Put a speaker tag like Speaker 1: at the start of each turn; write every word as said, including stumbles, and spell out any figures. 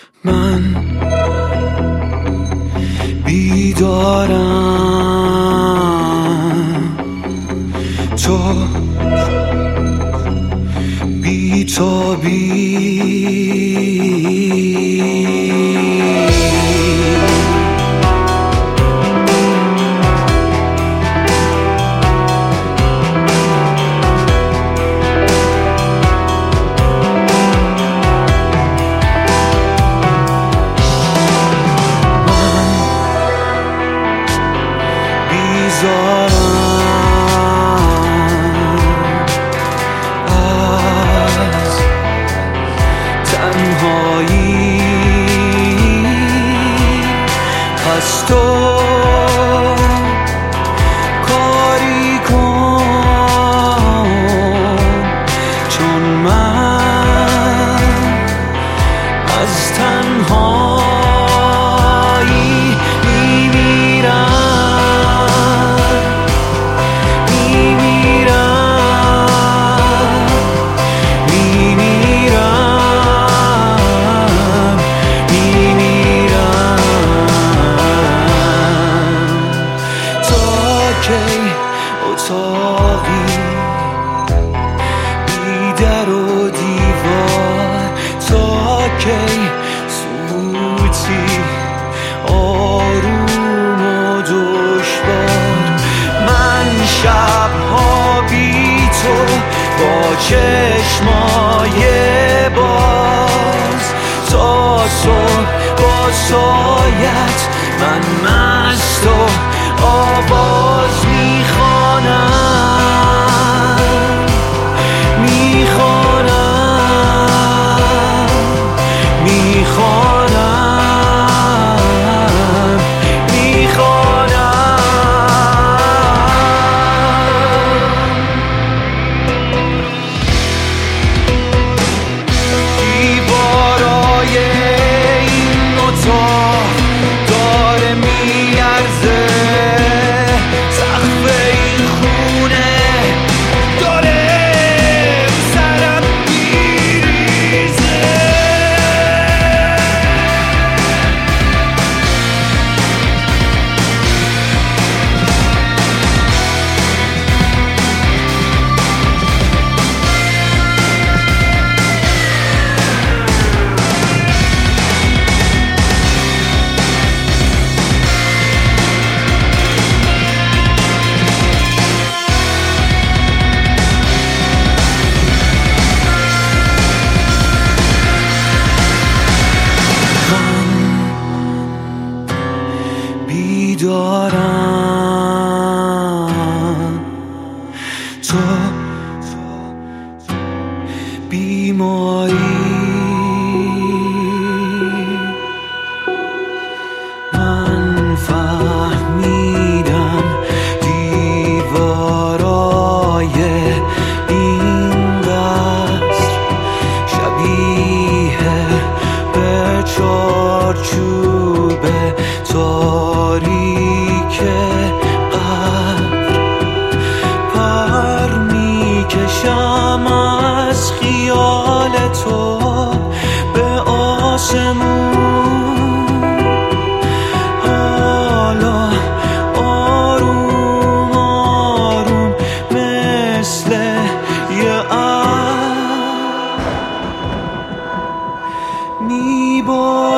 Speaker 1: من بیدارم، تو بی‌تابی. از تنهایی پس تو کاری کن، چون من از تنهایی میمیرم. اتاقی بی در و دیوار، تا کی سکوتی آروم و دشوار. من شبها بی تو با چشمای باز، تا صبح با سایت من مست و آواز میخوانم میخوانم میخوانم میخوانم. دیوارای این اتاق داره میلرزه، بیدارم، تو بیماری. من فهمیدم دیوارای این قصر شبیه به چارچوب تاریک قبر. پر میکشم از خیال تو به آسمون، حالا آروم آروم مثل یه ابر میبارم.